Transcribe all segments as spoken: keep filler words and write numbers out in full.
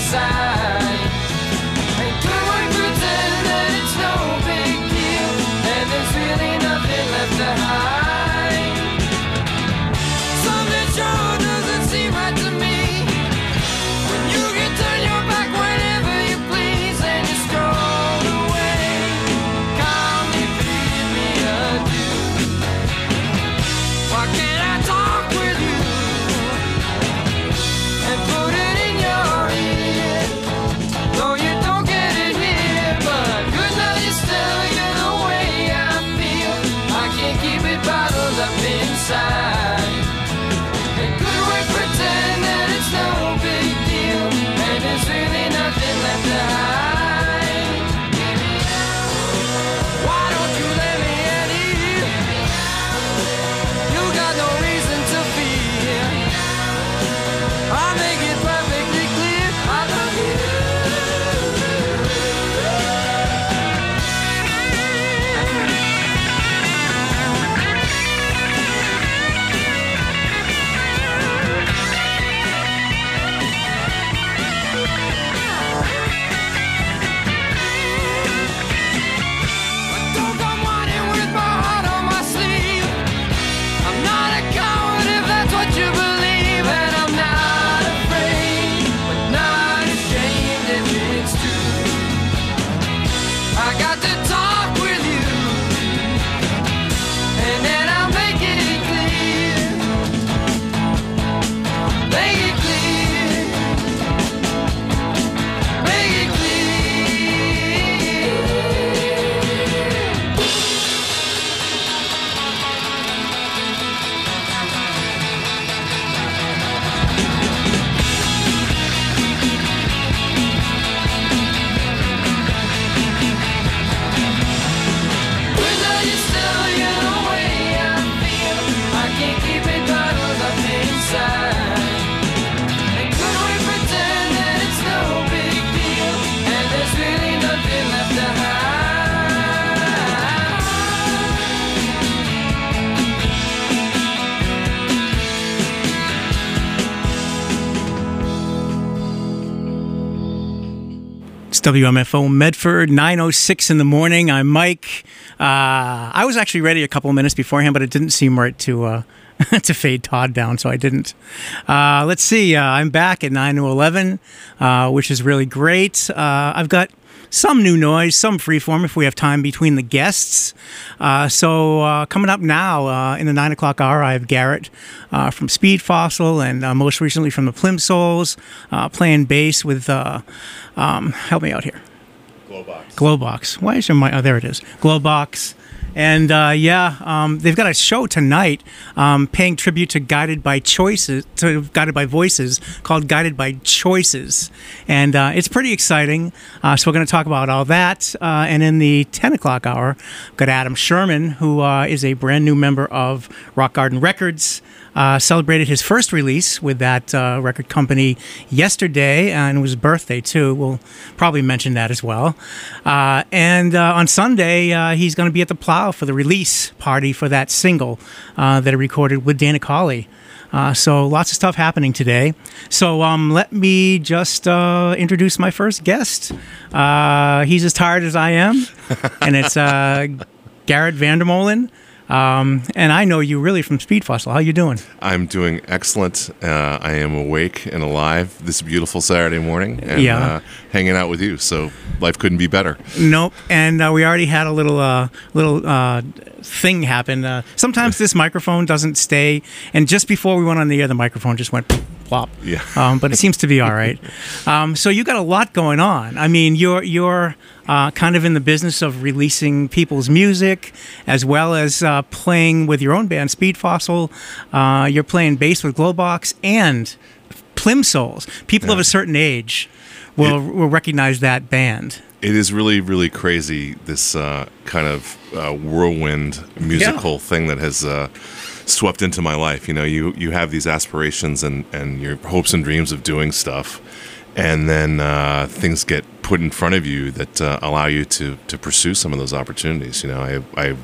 inside. And could we pretend that it's no big deal, and there's really nothing left to hide? Something sure doesn't seem right to me when you can turn your back whenever you please and you stroll away. Call me, bid me adieu. Why can't I talk with you and put it in your ear? No, you don't get it here, but good now you still get the way I feel. I can't keep it bottled up inside. And could we pretend that it's no big deal, and there's really nothing left to hide? Why don't you let me in here? You got no reason to fear. I'll make it perfectly clear I love you. Don't come running with my heart on my sleeve. I'm not a coward if that's what you believe, and I'm not afraid, but not ashamed if it's true. I got to talk with you, and then I'll make it clear. Make it clear. Make it clear. When are you still get the way I feel? I can't keep it bottled up inside. And could we pretend that it's no big deal, and there's really nothing left to hide? It's W M F O Medford, nine oh six in the morning. I'm Mike. Uh, I was actually ready a couple of minutes beforehand, but it didn't seem right to uh, to fade Todd down, so I didn't. Uh, let's see. Uh, I'm back at nine to eleven, uh, which is really great. Uh, I've got some new noise, some freeform if we have time between the guests. Uh, so uh, coming up now uh, in the nine o'clock hour, I have Garrett uh, from Speed Fossil and uh, most recently from the Plimsouls, uh, playing bass with, uh, um, help me out here. Glowbox. Glowbox. Why is there my, oh, there it is. Glowbox. And uh, yeah, um, they've got a show tonight um, paying tribute to Guided by Choices, to Guided by Voices, called Guided by Choices. And uh, it's pretty exciting. Uh, so we're going to talk about all that. Uh, and in the ten o'clock hour, we've got Adam Sherman, who uh, is a brand new member of Rock Garden Records. Uh, celebrated his first release with that uh, record company yesterday, and it was his birthday too. We'll probably mention that as well. Uh, and uh, on Sunday, uh, he's going to be at the Plow for the release party for that single uh, that he recorded with Dana Colley. Uh, so lots of stuff happening today. So um, let me just uh, introduce my first guest. Uh, he's as tired as I am, and it's uh, Garrett Vandermolen. Um, and I know you really from Speed Fossil. How you doing? I'm doing excellent. Uh, I am awake and alive this beautiful Saturday morning, and Yeah. uh, hanging out with you. So life couldn't be better. Nope. And uh, we already had a little uh, little uh, thing happen. Uh, sometimes this microphone doesn't stay, and just before we went on the air, the microphone just went plop. Yeah. Um, but it seems to be all right. Um, so you got a lot going on. I mean, you're you're uh, kind of in the business of releasing people's music, as well as uh, playing with your own band, Speed Fossil. Uh, you're playing bass with Glowbox and Plimsouls. People Yeah. of a certain age will will recognize that band. It is really, really crazy, this uh, kind of uh, whirlwind musical Yeah. thing that has uh, swept into my life. You know, you, you have these aspirations and, and your hopes and dreams of doing stuff, and then uh, things get put in front of you that uh, allow you to, to pursue some of those opportunities. You know, I, I,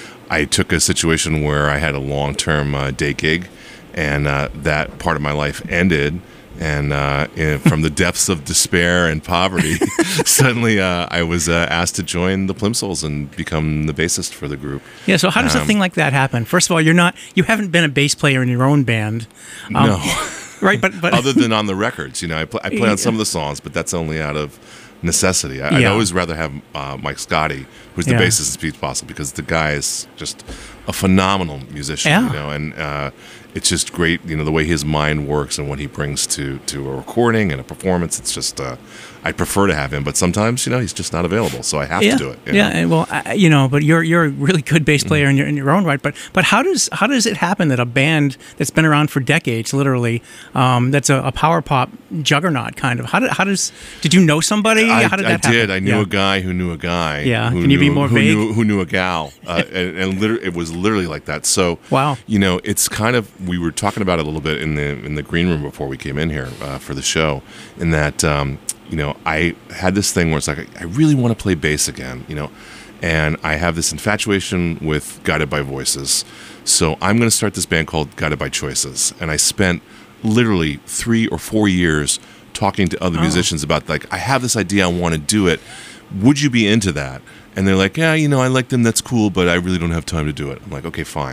I took a situation where I had a long-term uh, day gig, and uh, that part of my life ended. And uh, in- from the depths of despair and poverty, suddenly uh, I was uh, asked to join the Plimsouls and become the bassist for the group. Yeah. So how does a Um, thing like that happen? First of all, you're not, you haven't been a bass player in your own band, um, no, right? But but other than on the records, you know, I, pl- I play on some of the songs, but that's only out of necessity. I, I'd Yeah. always rather have uh, Mike Scotti, who's the Yeah. bassist in Speed Fossil, because the guy is just a phenomenal musician. Yeah. You know, and uh, it's just great. You know, the way his mind works and what he brings to to a recording and a performance. It's just. Uh, I prefer to have him, but sometimes you know he's just not available, so I have yeah, to do it. you yeah. know? and Well, I, you know, but you're you're a really good bass player in your in your own right. But but how does how does it happen that a band that's been around for decades, literally, um, that's a, a power pop juggernaut kind of? How did how does did you know somebody? I, how did I that happen? did. I knew Yeah. a guy who knew a guy. Yeah. Who Can you be knew- more who vague? Knew, who knew a gal, uh, and, and literally, it was literally like that. So, Wow. You know, it's kind of we were talking about it a little bit in the in the green room before we came in here uh, for the show, in that um, you know I had this thing where it's like I really want to play bass again, you know, and I have this infatuation with Guided by Voices, so I'm going to start this band called Guided by Choices, and I spent literally three or four years talking to other Oh. musicians about like I have this idea, I want to do it. Would you be into that? And they're like, yeah, you know, I like them. That's cool, but I really don't have time to do it. I'm like, okay, fine.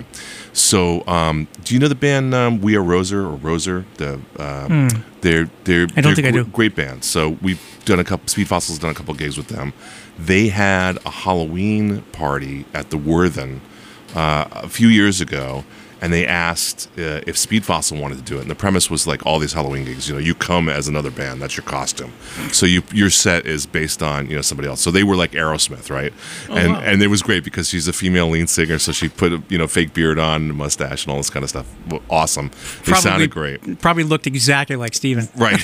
So, um, do you know the band um, We Are Roser or Roser? The um, they're they're Hmm. I don't they're think I gr- do. Great band. So we've done a couple. Speed Fossil's done a couple gigs with them. They had a Halloween party at the Worthen uh, a few years ago, and they asked uh, if Speed Fossil wanted to do it. And the premise was like all these Halloween gigs, you know, you come as another band, that's your costume. So you your set is based on, you know, somebody else. So they were like Aerosmith, right? and wow. and it was great because she's a female lead singer, so she put a, you know, fake beard on, and a mustache, and all this kind of stuff. Well, awesome. They sounded great. Probably looked exactly like Steven. Right.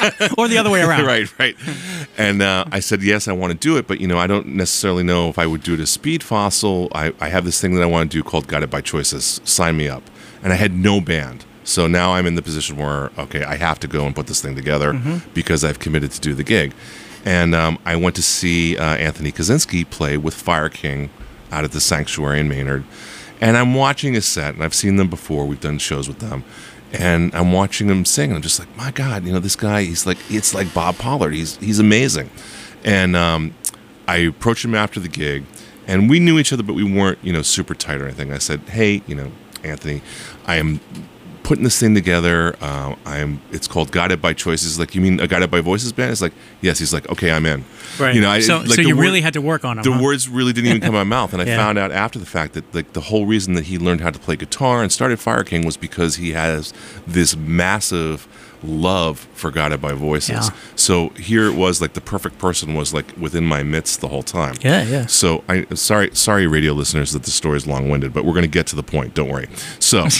Or the other way around. right, right. And uh, I said, yes, I want to do it, but, you know, I don't necessarily know if I would do it as Speed Fossil. I, I have this thing that I want to do called Guided by Choices. Sign me up. And I had no band. So now I'm in the position where, okay, I have to go and put this thing together because I've committed to do the gig. And um, I went to see uh, Anthony Kaczynski play with Fire King out at the Sanctuary in Maynard. And I'm watching his set, and I've seen them before. We've done shows with them. And I'm watching him sing, and I'm just like, my God, you know, this guy, he's like, it's like Bob Pollard. He's he's amazing. And um, I approached him after the gig, and we knew each other, but we weren't, you know, super tight or anything. I said, hey, you know, Anthony, I am putting this thing together. Uh, I'm. It's called Guided by Choices. Like, you mean a Guided by Voices band? It's like, yes. He's like, okay, I'm in. Right. You know, I, so like so the you word- really had to work on them. the huh? words really didn't even come out of my mouth, and I Yeah. found out after the fact that like the whole reason that he learned how to play guitar and started Fire King was because he has this massive love for Guided by Voices. Yeah. So here it was, like the perfect person was like within my midst the whole time. Yeah, yeah. So I sorry sorry radio listeners that the story is long winded, but we're gonna get to the point. Don't worry. So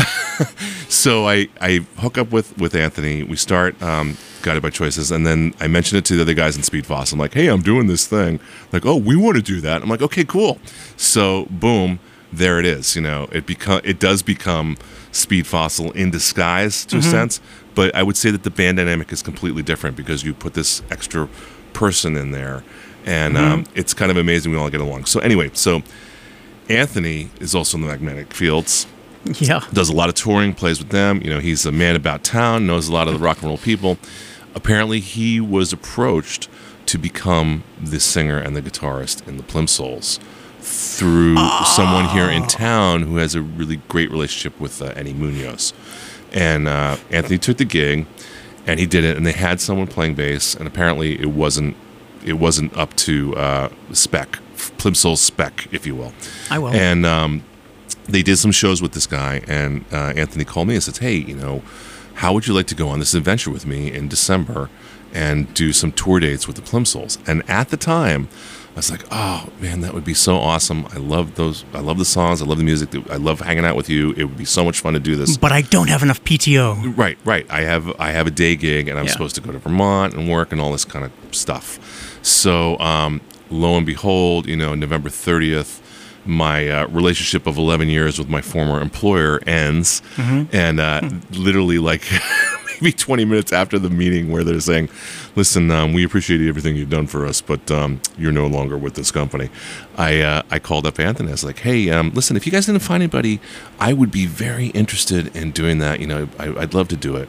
so I I hook up with with Anthony. We start um, Guided by Choices, and then I mentioned it to the other guys in Speed Fossil. I'm like, hey, I'm doing this thing. Like, oh, we want to do that. I'm like, okay, cool. So boom, there it is. You know, it become it does become Speed Fossil in disguise to a sense, but I would say that the band dynamic is completely different because you put this extra person in there, and um, it's kind of amazing we all get along. So anyway, so Anthony is also in the Magnetic Fields. Yeah. Does a lot of touring, plays with them. You know, he's a man about town, knows a lot of the rock and roll people. Apparently, he was approached to become the singer and the guitarist in the Plimsouls through someone here in town who has a really great relationship with uh, Eddie Munoz. And uh, Anthony took the gig, and he did it. And they had someone playing bass, and apparently it wasn't it wasn't up to uh, spec, Plimsoul spec, if you will. I will. And um, they did some shows with this guy, and uh, Anthony called me and says, hey, you know, how would you like to go on this adventure with me in December and do some tour dates with the Plimsouls? And at the time, I was like, oh, man, that would be so awesome. I love those. I love the songs. I love the music. I love hanging out with you. It would be so much fun to do this. But I don't have enough P T O. Right, right. I have I have a day gig, and I'm Yeah. supposed to go to Vermont and work and all this kind of stuff. So, um, lo and behold, you know, November thirtieth, my uh, relationship of eleven years with my former employer ends, and uh, literally like maybe twenty minutes after the meeting where they're saying, listen, um, we appreciate everything you've done for us, but um, you're no longer with this company. I uh, I called up Anthony. I was like, hey, um, listen, if you guys didn't find anybody, I would be very interested in doing that. You know, I, I'd love to do it.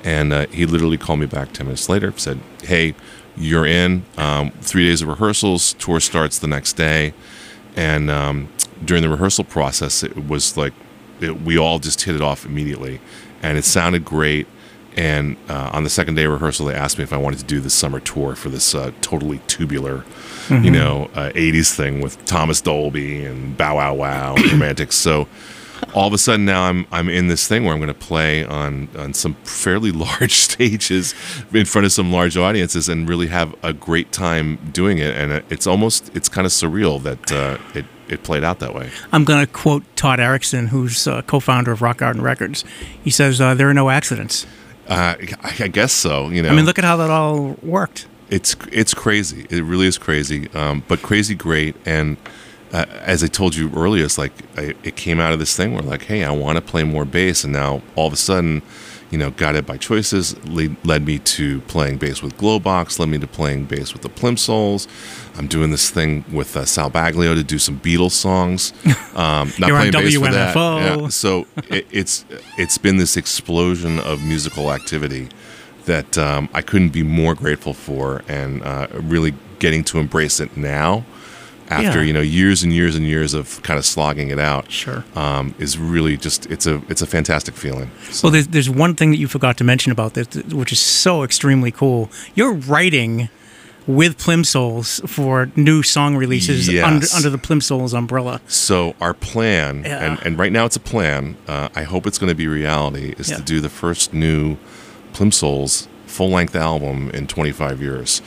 And uh, he literally called me back ten minutes later, said, hey, you're in. Um, three days of rehearsals. Tour starts the next day. And um, during the rehearsal process, it was like it, we all just hit it off immediately. And it sounded great. And uh, on the second day of rehearsal, they asked me if I wanted to do this summer tour for this uh, totally tubular, mm-hmm. you know, uh, eighties thing with Thomas Dolby and Bow Wow Wow and Romantics. So all of a sudden now I'm I'm in this thing where I'm going to play on, on some fairly large stages in front of some large audiences and really have a great time doing it. And it's almost, it's kind of surreal that uh, it it played out that way. I'm going to quote Todd Erickson, who's uh, co-founder of Rock Garden Records. He says, uh, there are no accidents. Uh, I guess so. You know, I mean, look at how that all worked. It's it's crazy. It really is crazy, um, but crazy great. And uh, as I told you earlier, it's like I, it came out of this thing where like, hey, I want to play more bass, and now all of a sudden, you know, Guided by Choices lead, led me to playing bass with Glowbox, led me to playing bass with the Plimsouls. I'm doing this thing with uh, Sal Baglio to do some Beatles songs. Um, not You're playing on bass W M F for O. that. Yeah. So it, it's it's been this explosion of musical activity that um, I couldn't be more grateful for, and uh, really getting to embrace it now. After Yeah. you know years and years and years of kind of slogging it out, Sure. um, is really just it's a it's a fantastic feeling. Well, there's, there's one thing that you forgot to mention about this, which is so extremely cool. You're writing with Plimsouls for new song releases Yes. under, under the Plimsouls umbrella. So our plan, Yeah. and, and right now it's a plan, uh, I hope it's going to be reality, is Yeah. to do the first new Plimsouls full-length album in twenty-five years.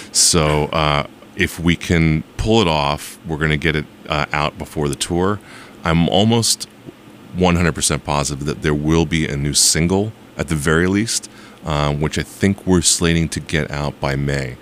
So uh, if we can pull it off, we're going to get it uh, out before the tour. I'm almost one hundred percent positive that there will be a new single at the very least, uh, which I think we're slating to get out by May.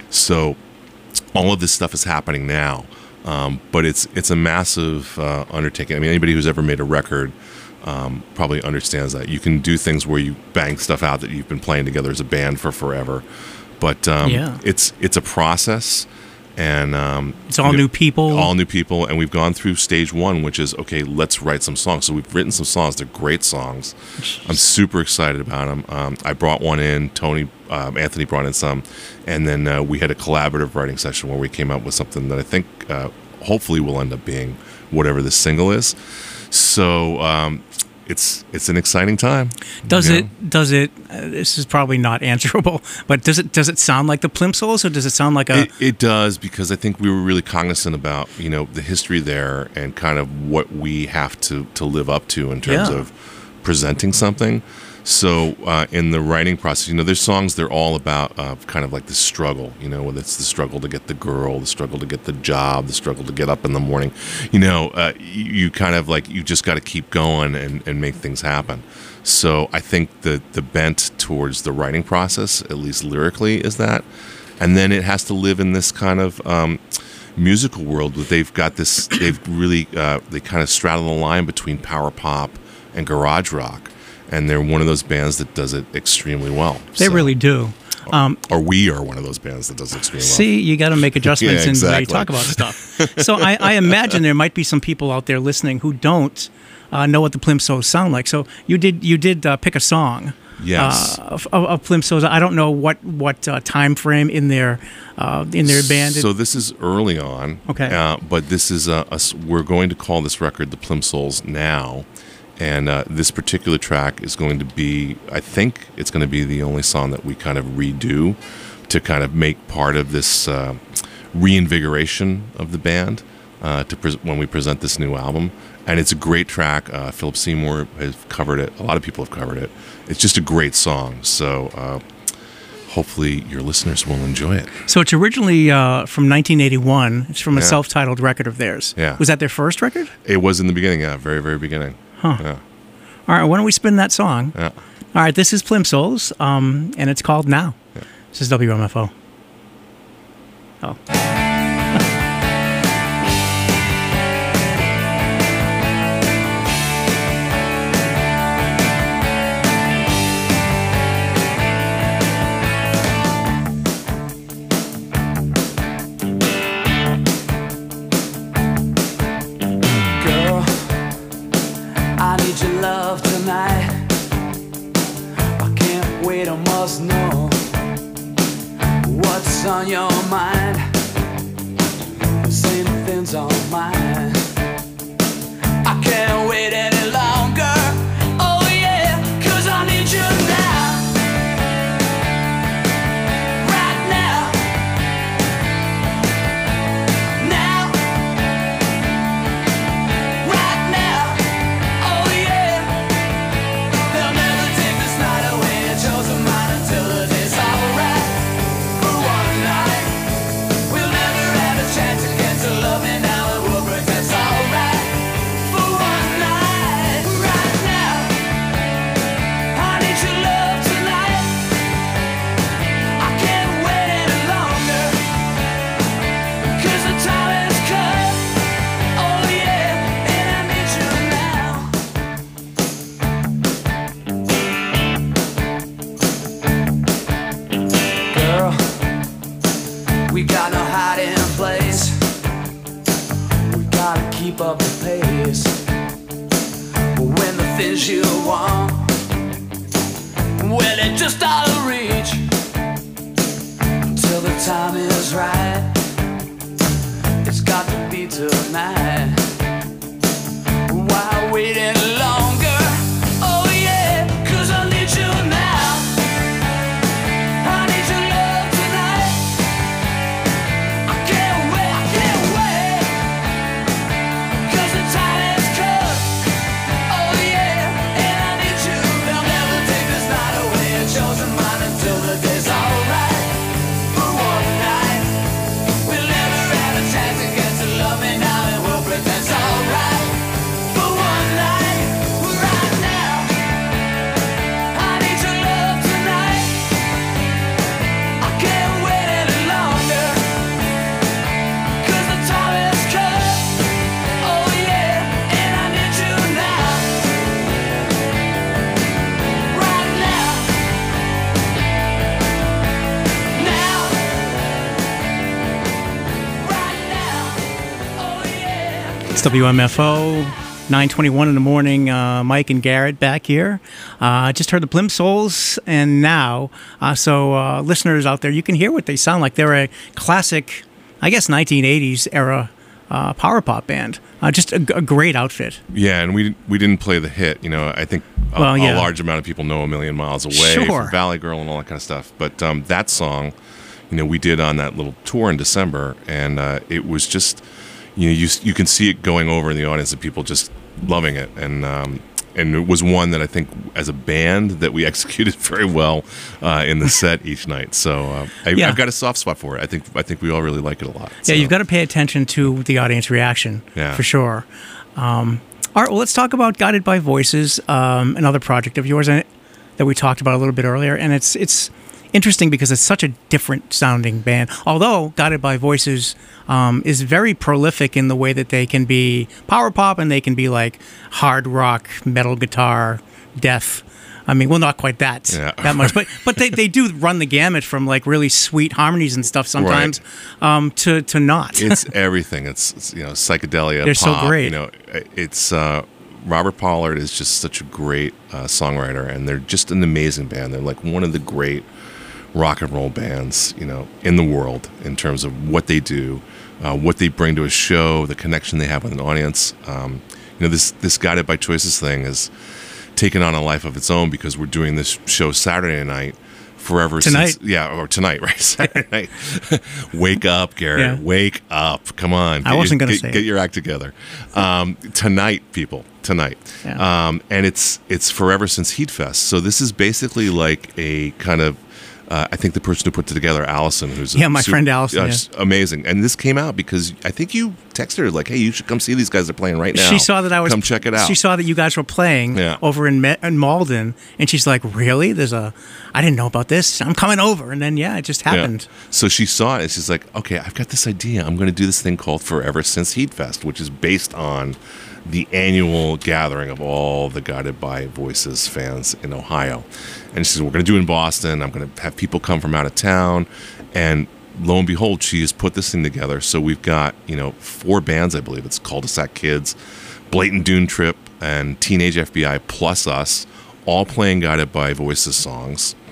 So all of this stuff is happening now, um, but it's it's a massive uh, undertaking. I mean, anybody who's ever made a record um, probably understands that. You can do things where you bang stuff out that you've been playing together as a band for forever, but um, Yeah. it's it's a process, and um, It's all you know, new people. all new people, and we've gone through stage one, which is okay. Let's write some songs. So we've written some songs. They're great songs. I'm super excited about them. Um, I brought one in. Tony, um, Anthony brought in some, and then uh, we had a collaborative writing session where we came up with something that I think uh, hopefully will end up being whatever this single is. So um, it's it's an exciting time. Does you it? know? Does it? Uh, this is probably not answerable, but does it? Does it sound like the Plimsouls, or does it sound like a? It, it does, because I think we were really cognizant about, you know, the history there and kind of what we have to, to live up to in terms Yeah. of presenting something. So uh, in the writing process, you know, there's songs, they're all about uh, kind of like the struggle, you know, whether it's the struggle to get the girl, the struggle to get the job, the struggle to get up in the morning. You know, uh, you, you kind of like, you just got to keep going and, and make things happen. So I think the, the bent towards the writing process, at least lyrically, is that. And then it has to live in this kind of um, musical world that they've got this, they've really, uh, they kind of straddle the line between power pop and garage rock. And they're one of those bands that does it extremely well. They So- really do. Um, Or we are one of those bands that does it extremely well. See, you got to make adjustments Yeah, in the way you exactly. talk about stuff. So I, I imagine there might be some people out there listening who don't uh, know what the Plimsouls sound like. So you did you did uh, pick a song. Yes. Uh, of, of Plimsouls. I don't know what what uh, time frame in their uh, in their band. So this is early on. Okay. Uh, but this is a, a s- we're going to call this record the Plimsouls Now. And uh, this particular track is going to be, I think it's going to be the only song that we kind of redo to kind of make part of this uh, reinvigoration of the band uh, to pre- when we present this new album. And it's a great track. Uh, Philip Seymour has covered it. A lot of people have covered it. It's just a great song. So uh, hopefully your listeners will enjoy it. So it's originally uh, from nineteen eighty-one. It's from a Yeah. self-titled record of theirs. Yeah. Was that their first record? It was in the beginning, yeah, very, very beginning. Huh. Yeah. All right, why don't we spin that song? Yeah. All right, this is Plimsouls, um, and it's called Now. Yeah. This is W M F O. Oh. Girl, I need your love tonight. I can't wait what's on your mind. Say nothing's on mine. I can't wait any longer. Oh yeah, 'cause I need you now. Right now. Now. Right now. Oh yeah. They'll never take this night away. I chose a mine until the day's alright. For one night, we'll never have a chance to get to love me now. It will pretend it's alright. For one night, right now, I need your love tonight. I can't wait any longer, 'cause the time has come. Oh yeah, and I need you now. Girl, we got no hiding place. We gotta keep up the pace. But when the things you want, well, they're just out of reach. Until the time is right, it's got to be tonight. Why wait any longer? Oh yeah, 'cause I need you now. I need your love tonight. I can't wait, I can't wait, 'cause the time has come. Oh yeah, and I need you. They'll never take this night away. I chose a mine until the day's alright. For one night, we'll never have a chance to get to love me now, and we'll pretend it's alright. For one night, right now, I need your love tonight. I can't wait any longer, 'cause the time has come. Oh yeah, and I need you now. Right now. Now. Right now. Oh yeah. It's W M F O, nine twenty-one in the morning. Uh, Mike and Garrett back here. Uh, just heard the Plimsouls, and now, uh, so uh, listeners out there, you can hear what they sound like. They're a classic, I guess, nineteen eighties era uh, power pop band. Uh, just a, a great outfit. Yeah, and we we didn't play the hit. You know, I think a, Well, yeah. a large amount of people know "A Million Miles Away" Sure. from Valley Girl and all that kind of stuff. But um, that song, you know, we did on that little tour in December, and uh, it was just, you know, you you can see it going over in the audience and people just loving it, and um, and it was one that I think as a band that we executed very well uh, in the set each night. So uh, I, Yeah. I've got a soft spot for it. I think I think we all really like it a lot. Yeah, you've got to pay attention to the audience reaction, Yeah. for sure. Um, all right, well, let's talk about Guided by Voices, um, another project of yours and that we talked about a little bit earlier, and it's it's interesting because it's such a different sounding band. Although Guided by Voices um, is very prolific in the way that they can be power pop and they can be like hard rock, metal guitar, death. I mean, well, not quite that Yeah. that much, but but they, they do run the gamut from like really sweet harmonies and stuff sometimes um, to to not. It's everything. It's, it's you know psychedelia. They're so pop, great. You know, it's uh, Robert Pollard is just such a great uh, songwriter, and they're just an amazing band. They're like one of the great rock and roll bands, you know, in the world in terms of what they do, uh, what they bring to a show, the connection they have with an audience. Um, you know, this this Guided by Choices thing is taken on a life of its own because we're doing this show Saturday night forever Tonight. since yeah or tonight right Saturday night. Wake up, Garrett. Yeah. Wake up. Come on. I Get wasn't your- gonna get, say get it. your act together. Um, tonight, people. Tonight. Yeah. Um, and it's it's forever since Heat Fest. So this is basically like a kind of Uh, I think the person who put it together, Allison, who's a Yeah, my super- friend Allison, uh, yeah. she's amazing. And this came out because I think you texted her like, "Hey, you should come see these guys are playing right now." She saw that I was. come check it out. She saw that you guys were playing Yeah. over in, Me- in Malden, and she's like, "Really? There's a. I didn't know about this. I'm coming over." And then yeah, it just Yeah. happened. So she saw it and she's like, "Okay, I've got this idea. I'm going to do this thing called Forever Since Heat Fest, which is based on the annual gathering of all the Guided by Voices fans in Ohio." And she says, "We're going to do it in Boston. I'm going to have people come from out of town." And lo and behold, she has put this thing together. So we've got, you know, four bands, I believe. It's Cul-de-sac Kids, Blatant Dune Trip, and Teenage F B I, plus us, all playing Guided by Voices songs.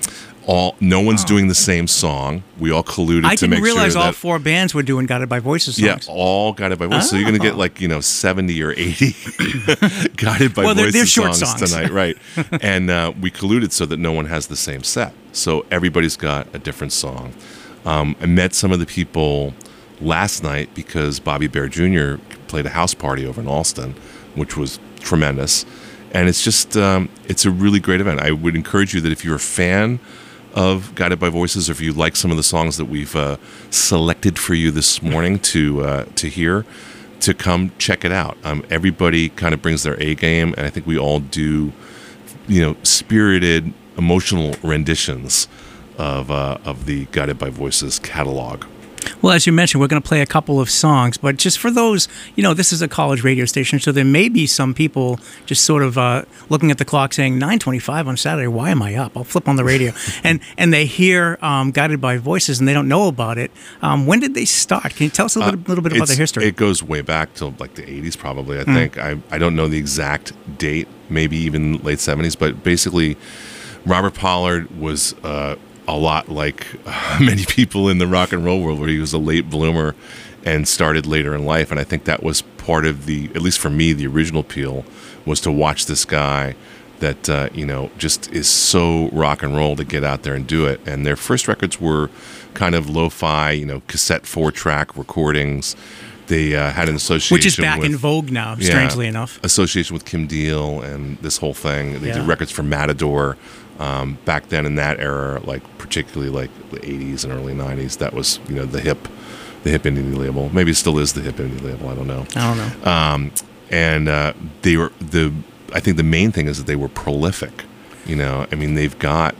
all no one's doing the same song. We all colluded I to didn't make realize sure all that four bands were doing Guided by Voices yeah, songs. all Guided by Voices. So you're going to get like you know seventy or eighty Guided by Well, they're- Voices they're short songs, songs. tonight, right? And uh, we colluded so that no one has the same set. So everybody's got a different song. Um, I met some of the people last night because Bobby Bear Junior played a house party over in Alston, which was tremendous. And it's just, um, it's a really great event. I would encourage you that if you're a fan of Guided by Voices, or if you like some of the songs that we've uh, selected for you this morning to uh, to hear, to come check it out. Um, everybody kind of brings their A game, and I think we all do, you know, spirited, emotional renditions of uh, of the Guided by Voices catalog. Well, as you mentioned, we're going to play a couple of songs, but just for those, you know, this is a college radio station, so there may be some people just sort of uh, looking at the clock saying, nine twenty-five on Saturday, why am I up? I'll flip on the radio. and and they hear um, Guided by Voices, and they don't know about it. Um, when did they start? Can you tell us a little, Uh, little bit about the it's- history? It goes way back to like the eighties, probably. I think I I don't know the exact date, maybe even late seventies, but basically, Robert Pollard was uh, a lot like uh, many people in the rock and roll world, where he was a late bloomer and started later in life. And I think that was part of the, at least for me, the original appeal was to watch this guy that uh, you know just is so rock and roll to get out there and do it. And their first records were kind of lo-fi, you know, cassette four-track recordings. They uh, had an association, Which is back with, in vogue now, yeah, strangely enough. association with Kim Deal and this whole thing. They Yeah. did records for Matador. Um, back then in that era, like particularly like the eighties and early nineties, that was you know the hip, the hip indie label. Maybe it still is the hip indie label. I don't know. I don't know. Um, and uh, they were the. I think the main thing is that they were prolific. You know, I mean, they've got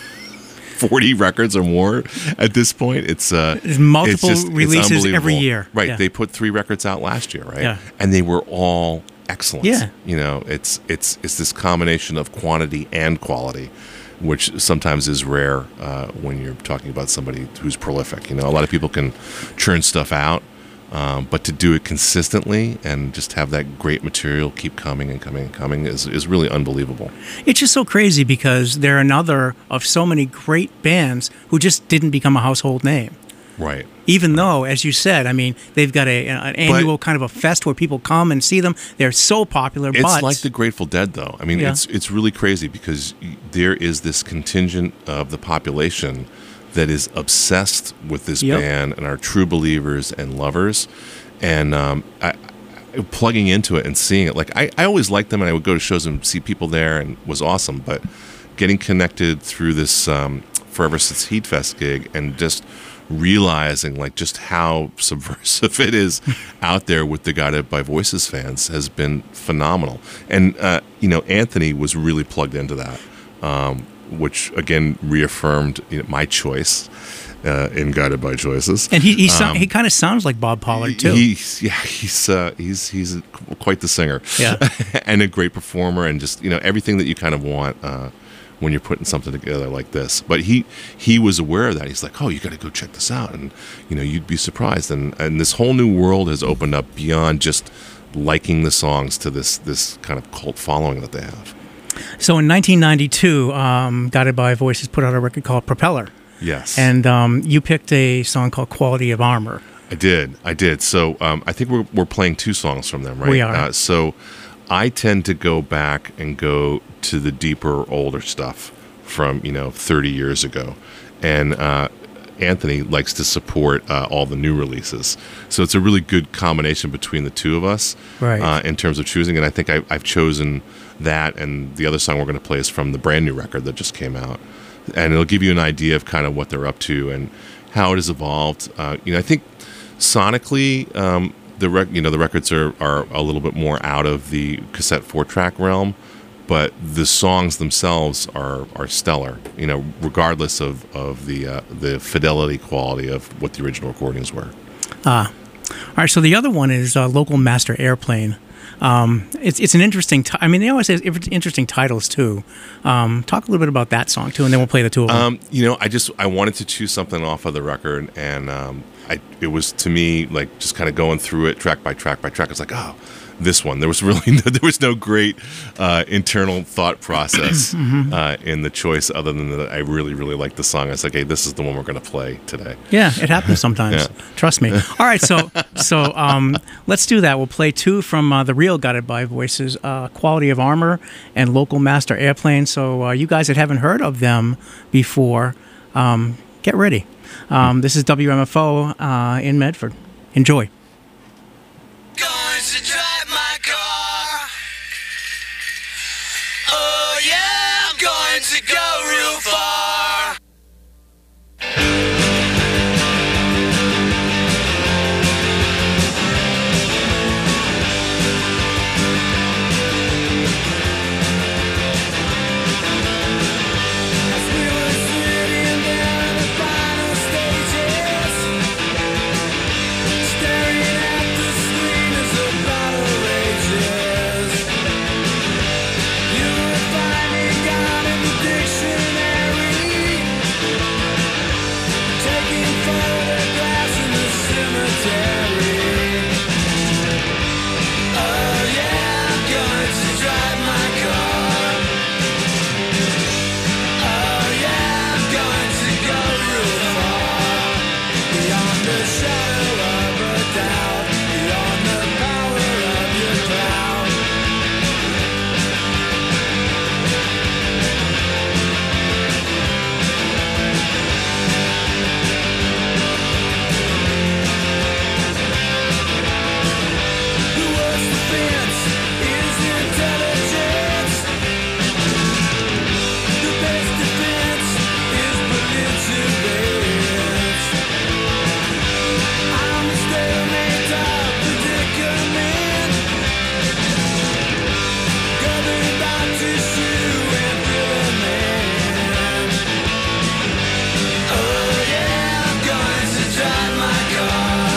forty records or more at this point. It's uh, There's multiple it's just, it's releases every unbelievable. year. Right? Yeah. They put three records out last year, right? Yeah. And they were all excellent. Yeah. You know, it's it's it's this combination of quantity and quality, which sometimes is rare uh, when you're talking about somebody who's prolific. You know, a lot of people can churn stuff out, um, but to do it consistently and just have that great material keep coming and coming and coming is, is really unbelievable. It's just so crazy because they're another of so many great bands who just didn't become a household name. Right. Even though, as you said, I mean, they've got a, an annual kind of a fest where people come and see them. They're so popular. It's but like the Grateful Dead, though. I mean, Yeah. it's it's really crazy because y- there is this contingent of the population that is obsessed with this Yep. band and are true believers and lovers. And um, I, I, plugging into it and seeing it, like I, I always liked them, and I would go to shows and see people there, and it was awesome. But getting connected through this um, Forever Since Heat Fest gig and just realizing like just how subversive it is out there with the Guided by Voices fans has been phenomenal. And uh, you know, Anthony was really plugged into that, um, which again reaffirmed you know, my choice uh, in Guided by Choices. And he he, so, Um, he kind of sounds like Bob Pollard too. He's yeah, he's uh, he's he's quite the singer, Yeah. and a great performer, and just you know everything that you kind of want uh, when you're putting something together like this. But he he was aware of that. He's like, oh, you got to go check this out, and you know you'd be surprised. And and this whole new world has opened up beyond just liking the songs to this this kind of cult following that they have. So in nineteen ninety-two, um, Guided by Voices put out a record called Propeller. Yes, And um, you picked a song called Quality of Armor. I did. I did. So um, I think we're we're playing two songs from them, right? We are. Uh, so I tend to go back and go to the deeper, older stuff from you know thirty years ago, and uh, Anthony likes to support uh, all the new releases. So it's a really good combination between the two of us, Right. uh, in terms of choosing. And I think I, I've chosen that, and the other song we're going to play is from the brand new record that just came out, and it'll give you an idea of kind of what they're up to and how it has evolved. Uh, you know, I think sonically, um, the rec- you know the records are, are a little bit more out of the cassette four track realm, but the songs themselves are are stellar. You know, regardless of of the uh, the fidelity quality of what the original recordings were. All right, so the other one is uh, Local Master Airplane. Um, it's it's an interesting. T- I mean, they always have interesting titles too. Um, talk a little bit about that song too, and then we'll play the two of them. Um, you know, I just I wanted to choose something off of the record, and um, I it was to me like just kind of going through it track by track by track. It's like, oh, this one. There was really no, there was no great uh, internal thought process mm-hmm. uh, in the choice, other than that I really really liked the song. I was like, hey, this is the one we're going to play today. Yeah, it happens sometimes. Yeah. Trust me. All right, so so um, let's do that. We'll play two from uh, the real Guided by Voices, uh, Quality of Armor and Local Master Airplane. So uh, you guys that haven't heard of them before, um, get ready. Um, this is W M F O uh, in Medford. Enjoy. Going to drive my car. Oh yeah, I'm going to go real far. As we were sitting there in the final stages, staring at the screen as the battle rages. You were finding out in the dictionary, taking photographs in the cemetery. Oh yeah, I'm going to drive my car. Oh yeah, I'm going to go real far, beyond the shadow of a doubt, beyond the power of your cloud. The worst defense is intelligence. The best defense is belligerence. I'm a stalemate of predicament, governed by tissue and filament. Oh yeah, I'm going to drive my car.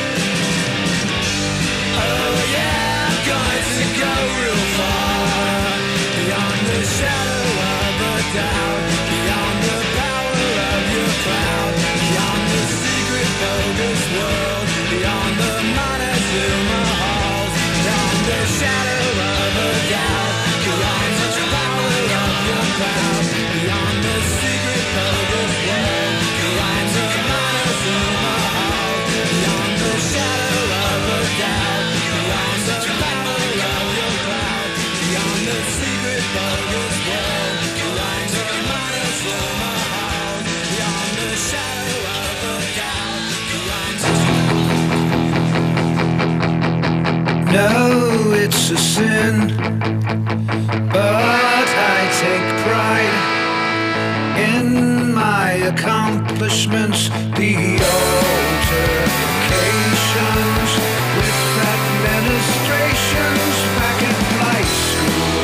Oh yeah, I'm going to go real far, beyond the shadow of a doubt, beyond the power of your cloud, beyond the secret bogus world, beyond the Montezuma halls, beyond the shadow of a doubt, beyond the power of your cloud, beyond the secret bogus world, beyond the Montezuma halls, beyond the shadow of a doubt, beyond the power of your cloud, beyond the secret bogus world, beyond the Montezuma halls, beyond the shadow of a doubt, beyond the No, it's a sin, but I take pride in my accomplishments, the altercations with administrations back in flight school.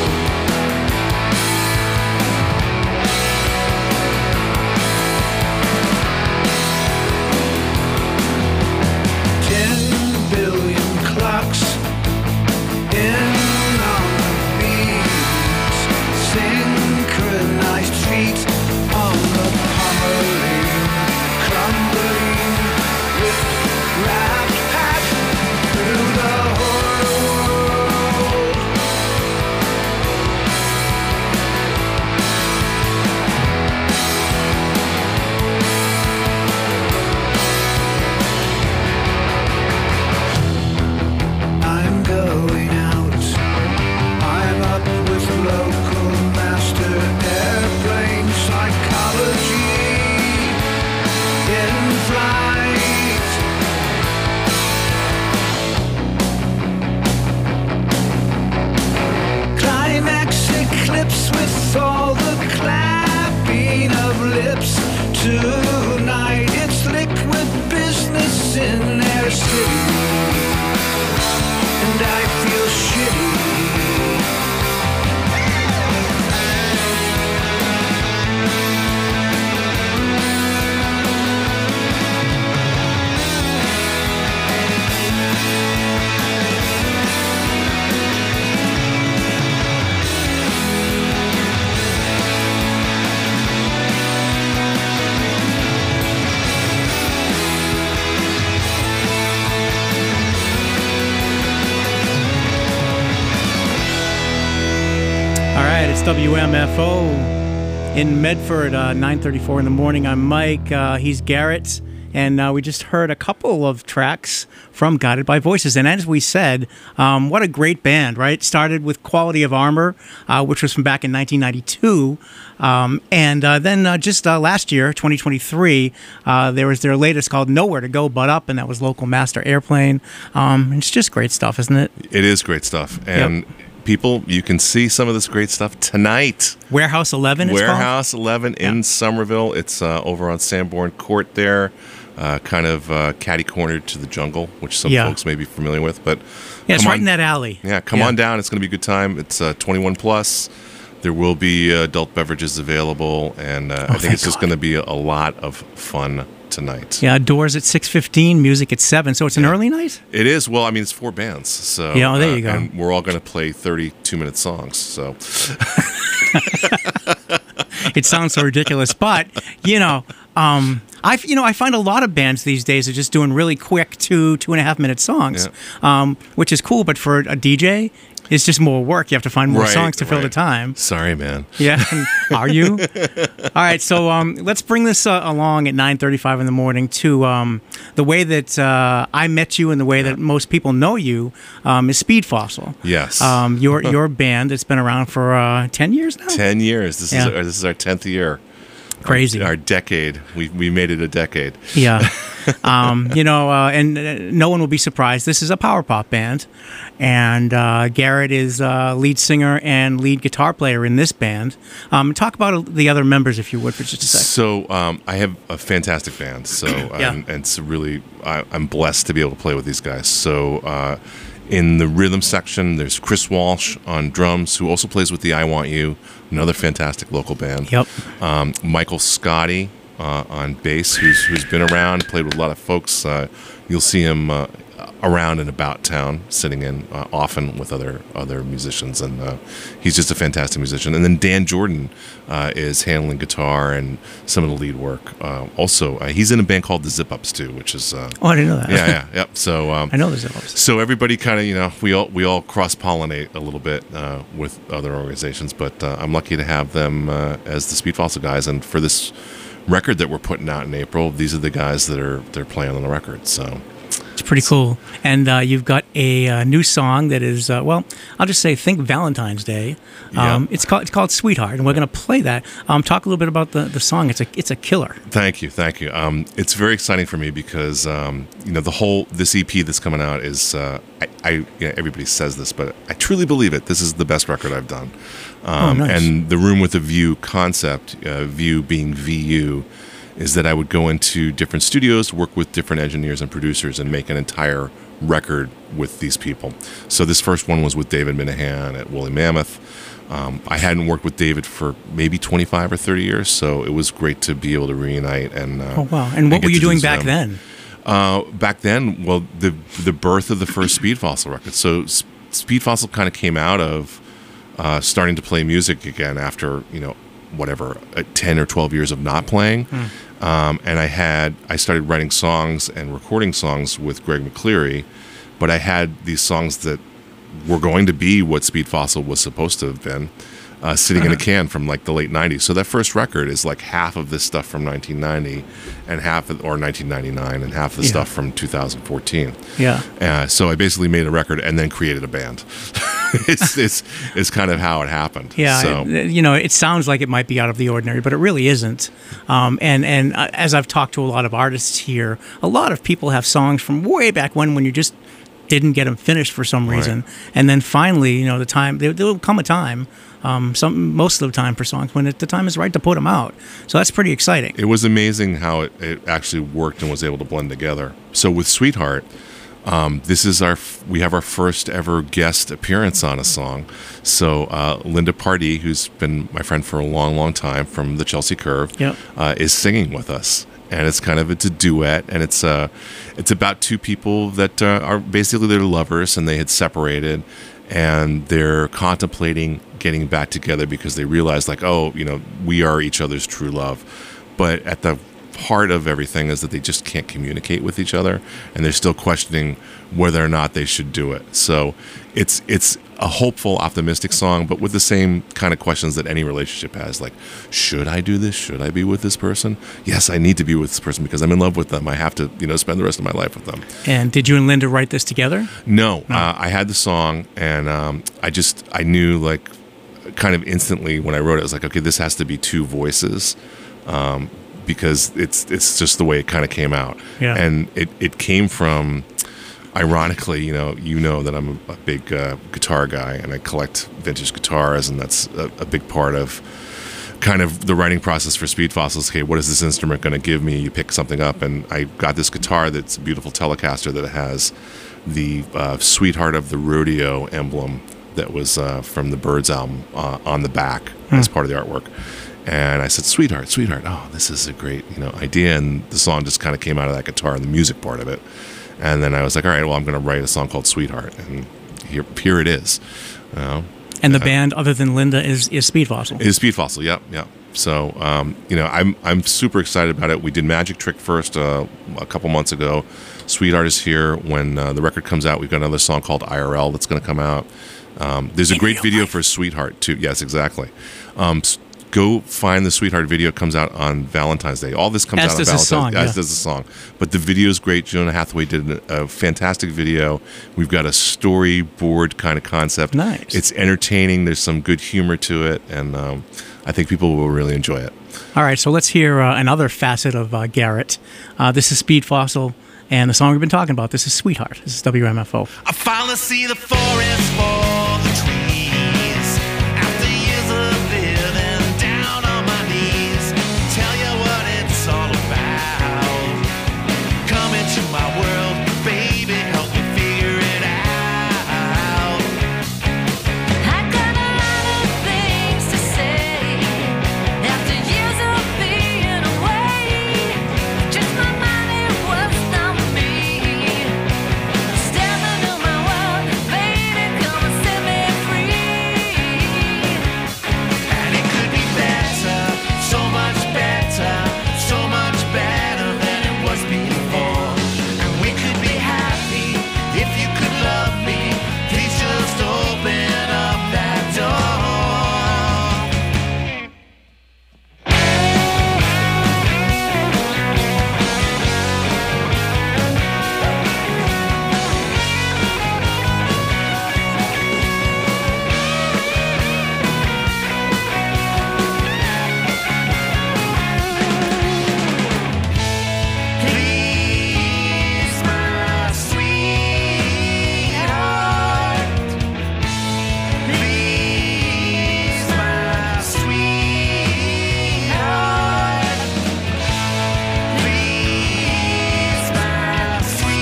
Ten billion clocks in on the beats, synchronized feet on the pummeling, crumbling with wrapped path through the horror world. W M F O in Medford, uh, nine thirty-four in the morning. I'm Mike. Uh, he's Garrett. And uh, we just heard a couple of tracks from Guided by Voices. And as we said, um, what a great band, right? Started with Quality of Armor, uh, which was from back in nineteen ninety-two. Um, and uh, then uh, just uh, last year, twenty twenty-three, uh, there was their latest called Nowhere to Go But Up, and that was Local Master Airplane. Um, it's just great stuff, isn't it? It is great stuff. And Yep. people, you can see some of this great stuff tonight. Warehouse eleven, it's called? Warehouse eleven in Yeah. Somerville. It's uh, over on Sanborn Court there, uh, kind of uh, catty-cornered to the jungle, which some Yeah. folks may be familiar with. But Yeah, it's come right on- in that alley. Yeah, come Yeah. on down. It's going to be a good time. It's uh, twenty-one plus. There will be uh, adult beverages available, and uh, I think thank it's just God. going to be a, a lot of fun tonight. Yeah, doors at six fifteen, music at seven, so it's an early night? It is. Well, I mean, it's four bands, so Yeah, oh, there uh, you go. And we're all going to play thirty-two minute songs. So It sounds so ridiculous, but you know, um, I you know I find a lot of bands these days are just doing really quick two two and a half minute songs, um, which is cool. But for a D J, it's just more work. You have to find more Right, songs to fill the right. time. sorry, man. Yeah, are you? All right, so um, let's bring this uh, along at nine thirty-five in the morning to um, the way that uh, I met you and the way that most people know you um, is Speed Fossil. Yes. Um, your your band that's been around for uh, ten years now. Ten years. This Yeah. is our, this is our tenth year. Crazy. Our decade. We we made it a decade. Yeah. Um, you know, uh, and uh, no one will be surprised. This is a power pop band, and uh, Garrett is uh, lead singer and lead guitar player in this band. Um, talk about the other members, if you would, for just a sec. So um, I have a fantastic band. So Yeah. and, and it's really I, I'm blessed to be able to play with these guys. So uh, in the rhythm section, there's Chris Walsh on drums, who also plays with the I Want You, another fantastic local band. Yep. Um, Michael Scotty uh, on bass, who's who's been around, played with a lot of folks. Uh, you'll see him uh, around and about town, sitting in uh, often with other other musicians, and uh, he's just a fantastic musician. And then Dan Jordan uh, is handling guitar and some of the lead work. Uh, also, uh, he's in a band called the Zip Ups too, which is uh, Oh, I didn't know that. yeah, yeah, yep. So um, I know there's those. so everybody kind of, you know, we all we all cross pollinate a little bit uh, with other organizations, but uh, I'm lucky to have them uh, as the Speed Fossil guys. And for this record that we're putting out in April, these are the guys that are they're playing on the record. So It's pretty cool. And uh, you've got a uh, new song that is, uh, well, I'll just say, think Valentine's Day. Um, Yeah. It's called it's called Sweetheart, and we're going to play that. Um, talk a little bit about the, the song. It's a it's a killer. thank you, thank you. Um, it's very exciting for me because um, you know the whole this E P that's coming out is uh, I, I yeah, everybody says this, but I truly believe it. This is the best record I've done. Um, Oh, nice. And the Room with a View concept, uh, View being V U, is that I would go into different studios, work with different engineers and producers, and make an entire record with these people. So this first one was with David Minahan at Woolly Mammoth. Um, I hadn't worked with David for maybe twenty-five or thirty years, so it was great to be able to reunite. And uh, Oh, wow. And what get were you to do doing this back with them. then? Uh, back then, well, the the birth of the first Speed Fossil record. So S- Speed Fossil kind of came out of uh, starting to play music again after, you know, whatever, uh, ten or twelve years of not playing. Um, and I had, I started writing songs and recording songs with Greg McCleary, but I had these songs that were going to be what Speed Fossil was supposed to have been, uh, sitting in a can from like the late nineties. So that first record is like half of this stuff from nineteen ninety and half of, or nineteen ninety-nine and half of the Yeah. stuff from two thousand fourteen. Yeah. Uh, so I basically made a record and then created a band. it's, it's, it's kind of how it happened. Yeah, So, it- you know, it sounds like it might be out of the ordinary, but it really isn't. Um, and and uh, as I've talked to a lot of artists here, a lot of people have songs from way back when when you just didn't get them finished for some reason, and then finally, you know, the time there, there will come a time, um, some most of the time for songs when it, the time is right to put them out. So that's pretty exciting. it was amazing how it, it actually worked and was able to blend together. So with Sweetheart, um, this is our f- we have our first ever guest appearance on a song. So uh, Linda Pardee, who's been my friend for a long, long time from the Chelsea Curve, Yep. uh, is singing with us. And it's kind of it's a duet, and it's uh, it's about two people that uh, are basically they're lovers, and they had separated, and they're contemplating getting back together because they realize like, oh, you know, we are each other's true love, but at the heart of everything is that they just can't communicate with each other, and they're still questioning whether or not they should do it. So it's it's a hopeful, optimistic song, but with the same kind of questions that any relationship has. Like, should I do this? Should I be with this person? Yes, I need to be with this person because I'm in love with them. I have to, you know, spend the rest of my life with them. And did you and Linda write this together? No, uh, I had the song, and um, I just I knew like kind of instantly when I wrote it, I was like, okay, this has to be two voices. Um, because it's it's just the way it kind of came out. Yeah. And it, it came from, ironically, you know, you know that I'm a, a big uh, guitar guy and I collect vintage guitars, and that's a, a big part of kind of the writing process for Speed Fossils. Okay, what is this instrument going to give me? You pick something up, and I got this guitar that's a beautiful Telecaster that has the uh, Sweetheart of the Rodeo emblem that was uh, from the Byrds album uh, on the back Hmm. as part of the artwork. And I said, sweetheart, sweetheart, oh, this is a great, you know, idea. And the song just kind of came out of that guitar and the music part of it. And then I was like, all right, well, I'm going to write a song called Sweetheart. And here here it is. You know? And the band, other than Linda, is, is Speed Fossil. Is Speed Fossil, yep, yep. So, um, you know, I'm I'm super excited about it. We did Magic Trick first uh, a couple months ago. Sweetheart is here. When uh, the record comes out, we've got another song called I R L that's going to come out. Um, there's a great video for Sweetheart, too. Yes, exactly. Um, Go find the Sweetheart video. It comes out on Valentine's Day. All this comes As out on does the Valentine's song, Day. As yeah. does the song. But the video is great. Jonah Hathaway did a, a fantastic video. We've got a storyboard kind of concept. Nice. It's entertaining. There's some good humor to it. And um, I think people will really enjoy it. All right, so let's hear uh, another facet of uh, Garrett. Uh, this is Speed Fossil, and the song we've been talking about. This is Sweetheart. This is W M F O. I finally see the forest for the trees. After years of living down on my knees, tell you what it's all about. Come into my world, baby, help me figure it out. I got a lot of things to say after years of being away. Just my mind, it was not me. Step into my world, baby, come and set me free. And it could be better, so much better, so much better than it was before. And we could be happy if you could love me. Please just open up that door. Please, my sweetheart. Please, my sweetheart. Please, my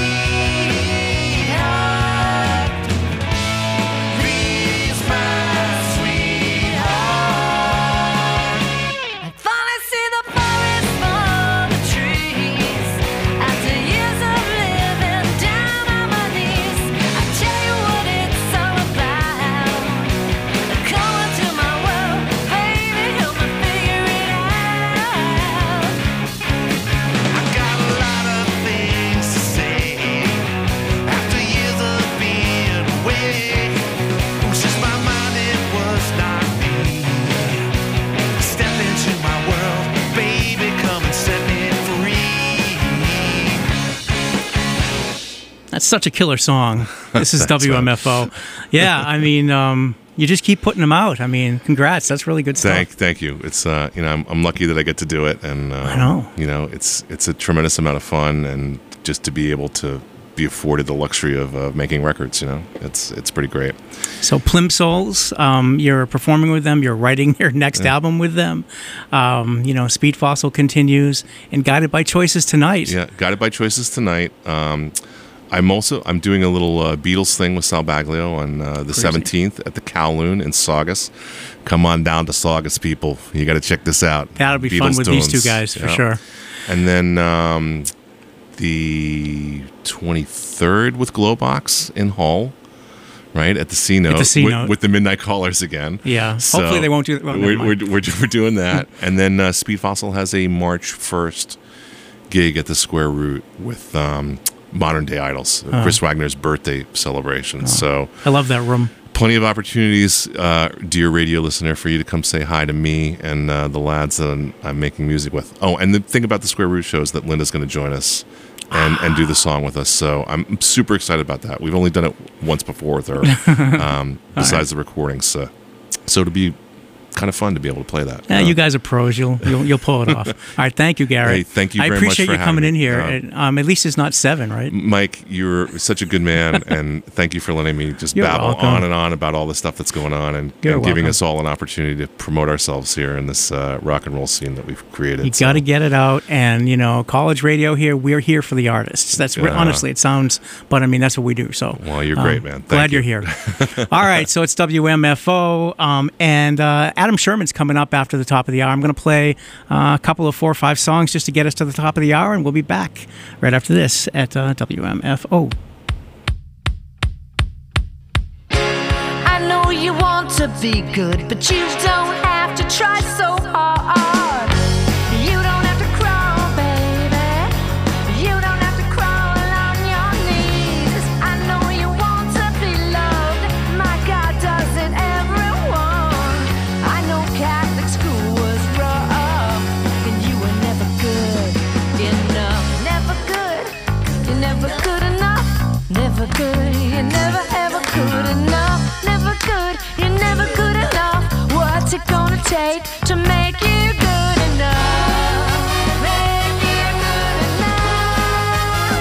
sweetheart. Please, my sweetheart. I finally see the forest for the trees. After years of living down on my knees, I tell you what it's all about. Come into my world, baby, help me figure it out. I got a lot of things to say after years of being away. It was just my mind, it was not me. Step into my world, baby, come and set me free. That's such a killer song. This is Thanks, W M F O. Yeah, I mean, um, you just keep putting them out. I mean, congrats. That's really good stuff. Thank, thank you. It's uh, you know, I'm, I'm lucky that I get to do it, and uh, I know. You know, it's it's a tremendous amount of fun, and just to be able to be afforded the luxury of uh, making records, you know, it's it's pretty great. So Plimsolls, um, you're performing with them. You're writing your next album with them. Um, you know, Speed Fossil continues, and Guided by Choices tonight. Yeah, Guided by Choices tonight. Um, I'm also I'm doing a little uh, Beatles thing with Sal Baglio on uh, the seventeenth at the Kowloon in Saugus. Come on down to Saugus, people. You got to check this out. That'll be fun Beatles with these two tunes. guys for Yeah. sure. And then um, the twenty-third with Glowbox in Hull, right at the C Note, At the C with, Note. with the Midnight Callers again. Yeah. So Hopefully they won't do. Well, never we're, mind. we're, we're, we're doing that, and then uh, Speed Fossil has a March first gig at the Square Root with um, Modern Day Idols, Chris Wagner's birthday celebration. So I love that room. plenty of opportunities, uh, dear radio listener, for you to come say hi to me and uh, the lads that I'm, I'm making music with. Oh, and the thing about the Square Root shows that Linda's going to join us and, and do the song with us. So I'm super excited about that. We've only done it once before with her, um, besides the recordings. So, so it'll be kind of fun to be able to play that. Yeah, know? you guys are pros. You'll you'll, you'll pull it off. All right, thank you, Garrett. Hey, thank you I very much appreciate for you having coming me. in here. Uh, And, um, at least it's not seven, right? Mike, you're such a good man, and thank you for letting me just You're babble welcome. on and on about all the stuff that's going on, and, You're and giving welcome. us all an opportunity to promote ourselves here in this uh, rock and roll scene that we've created. You So, got to get it out, and you know, college radio here. We're here for the artists. That's re- Yeah. honestly, it sounds, but I mean, that's what we do. So, Well, you're great, man. Thank glad you. are here. All right, so it's W M F O, um, and uh, Adam Sherman's coming up after the top of the hour. I'm going to play uh, a couple of four or five songs just to get us to the top of the hour, and we'll be back right after this at uh, W M F O. I know you want to be good, but you don't have to try so hard. You don't have to crawl, baby. You don't have to crawl on your knees. I know you want to be loved. My God, doesn't everyone? I know Catholic school was rough, and you were never good enough. Never good. You're never good enough. Never good. You're never ever good enough. Never good. You're never good enough. What's it gonna take to make you good enough? Make you good enough.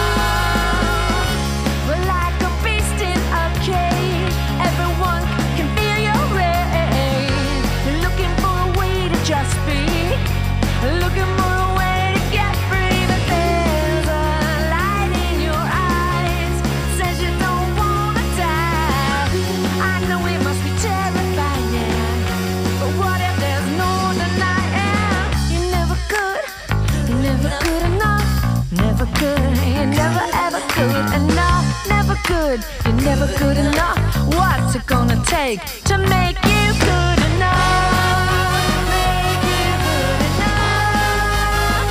We're like a beast in a cage. Everyone can feel your rage. You're looking for a way to just be. Looking for a way to get free, but there's a light in your eyes. Says you don't wanna die. I know it must be terrifying, but what if there's no denying? You're never good, you're never good enough. Never good, you're never ever good enough. Never good, you're never good enough. What's it gonna take to make you good enough? Make you good enough,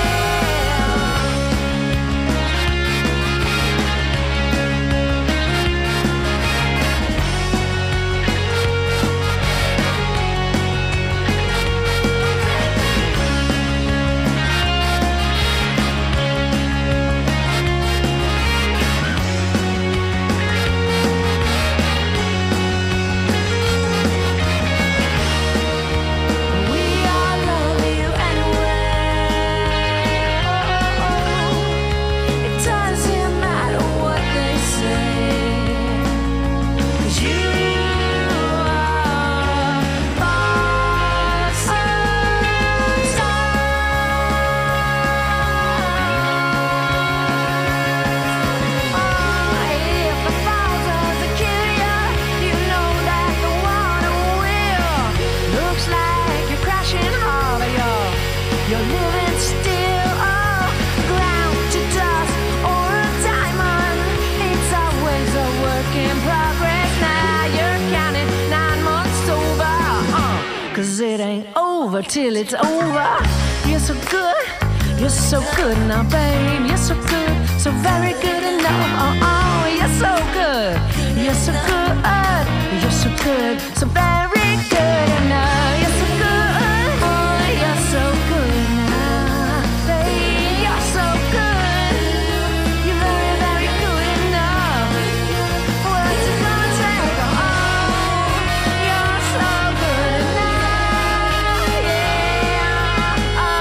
yeah. We all love you anyway. It doesn't matter what they say, 'cause you are if the fall doesn't kill you, you know that the water will. Looks like you're crashing harder, you're, you're living still. Oh, ground to dust or a diamond. It's always a work in progress. Now you're counting nine months over. Uh, Cause it ain't over till it's over. You're so good, you're so good now, babe. You're so good, so very good enough. Oh, oh, you're so good, you're so good, you're so good, so very good enough. You're so good, oh, you're so good now, babe. You're so good, you're very, very good enough. What's it gonna take? Oh, you're so good enough, yeah. Oh.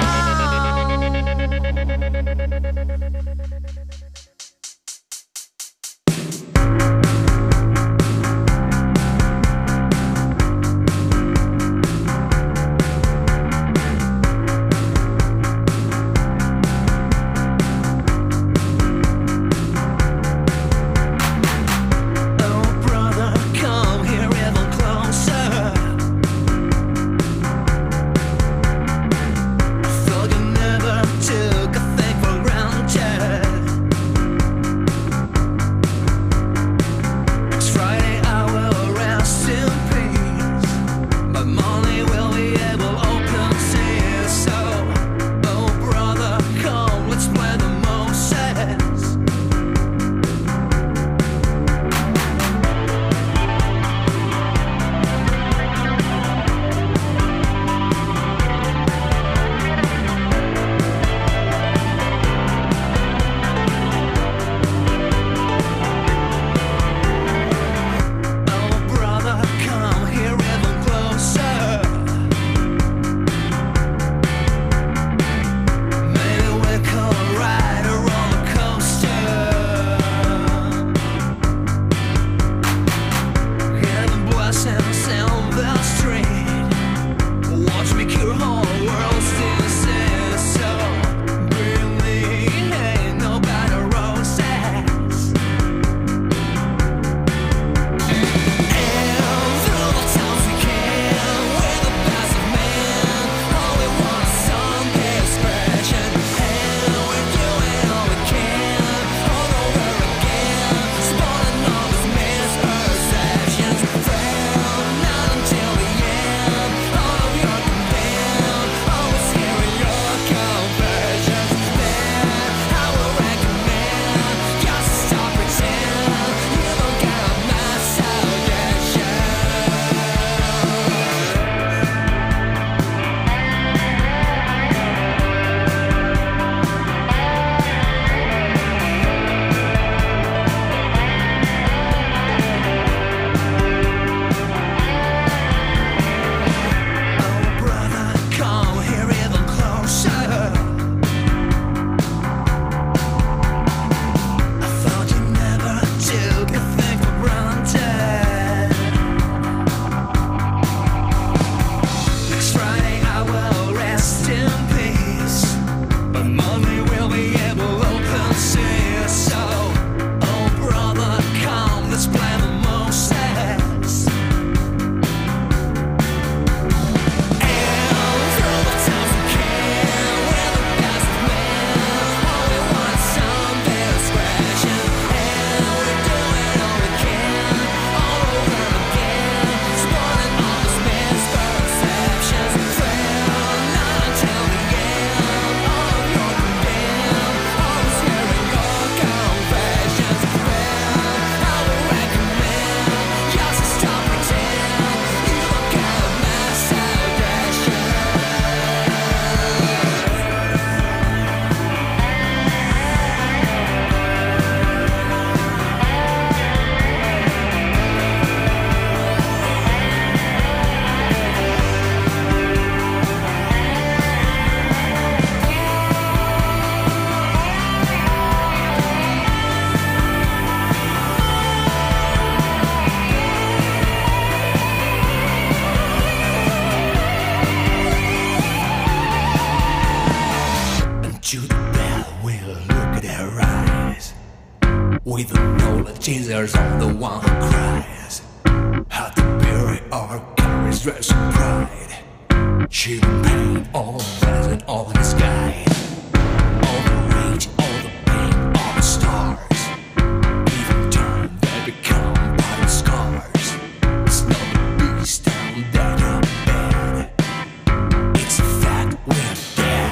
with the knowledge is there's on the one who cries. How to bury our carries dress and pride. Shooting pain, all that and all in the sky. All the rage, all the pain, all the stars. Even turn, they become part of scars. It's not the beast down there you're bad. It's a fact we're dead.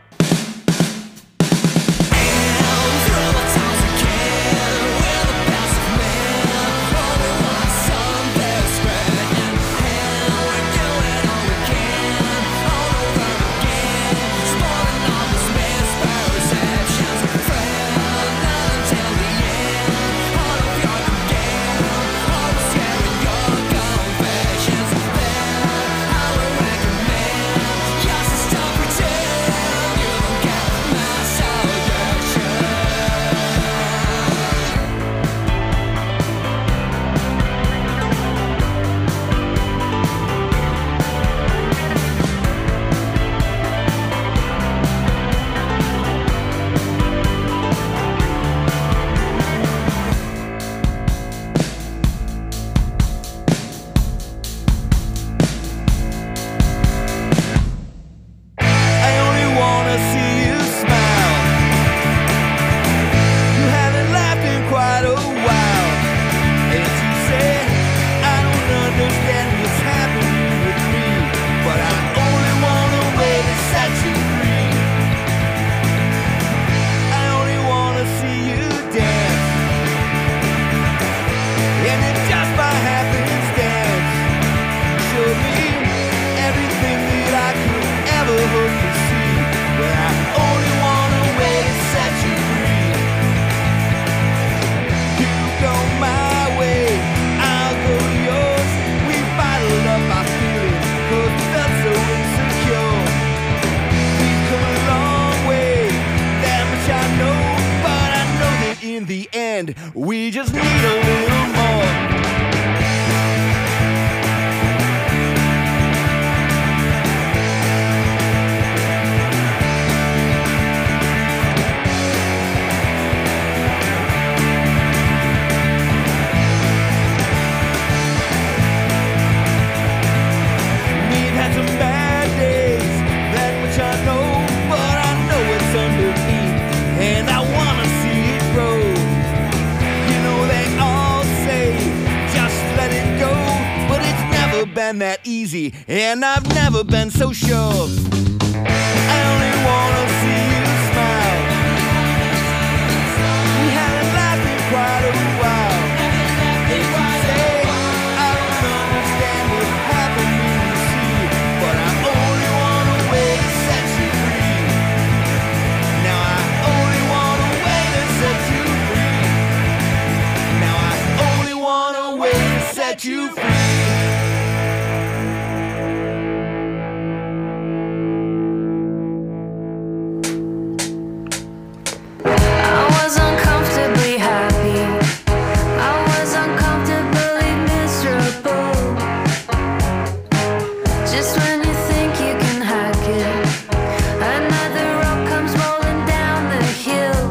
And through the times we can, we're the best of men. Only one son they're spreading. And we're doing all we can, all over again. Sporting all these misperceptions. Friend, not until the end. All of your again, always sharing your confessions. There, I would recommend just to stop pretend you don't get my suggestion. I only wanna see you smile. You haven't laughed in quite a while. And you say, I don't understand what's happening with me, but I only want a way to set you free. I only wanna see you dance. And if just by happenstance showed me everything that I could ever hope to see, but I only want a way to set you free. You go my way, I'll go yours. We bottled up our feelings, 'cause we felt so insecure. We've come a long way, that much I know, but I know that in the end, we just need a little more. We've had some bad days, that much I know, but I know it's underneath, and I wanna see it grow. You know they all say, just let it go, but it's never been that easy, and I've never been so sure. I only wanna see you smile. We haven't laughed in quite a while. If you say, I don't understand what's happening, you see, but I only want a way to set you free. Now I only want a way to set you free. Now I only want a way to set you free. I was uncomfortably happy. I was uncomfortably miserable. Just when you think you can hack it, another rock comes rolling down the hill.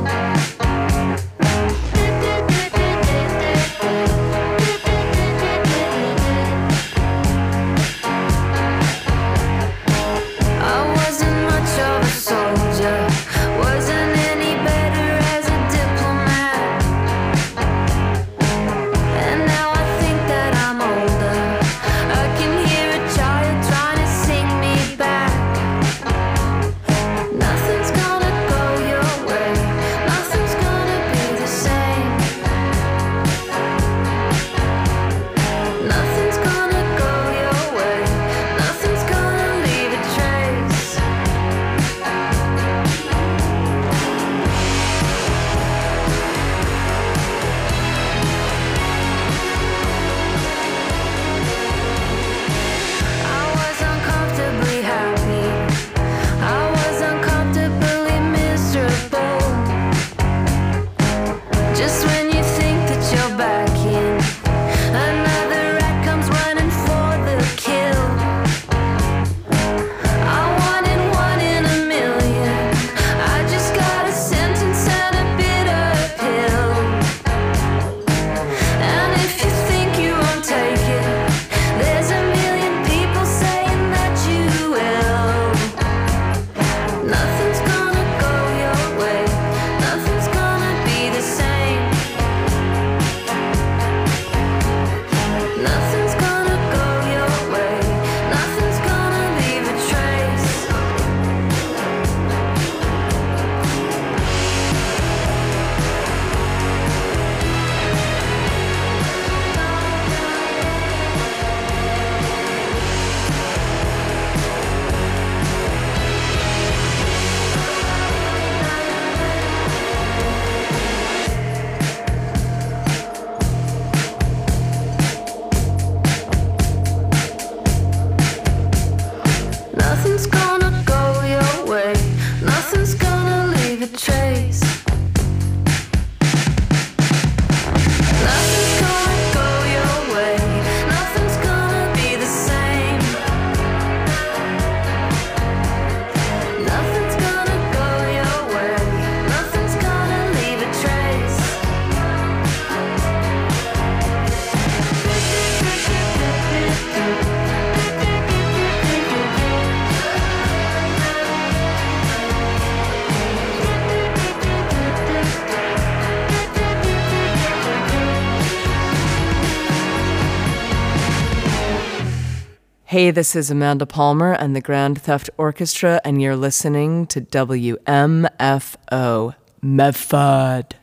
Hey, this is Amanda Palmer and the Grand Theft Orchestra, and you're listening to W M F O, Medford.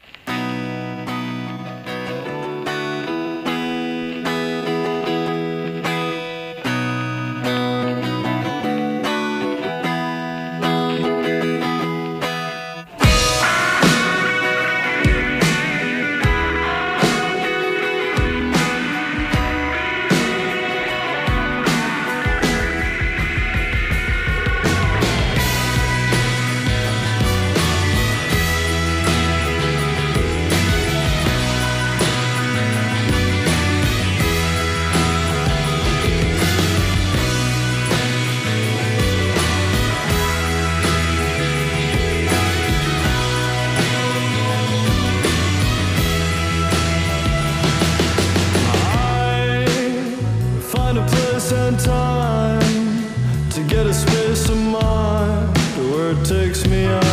Find a place and time to get a space of mind where it takes me out.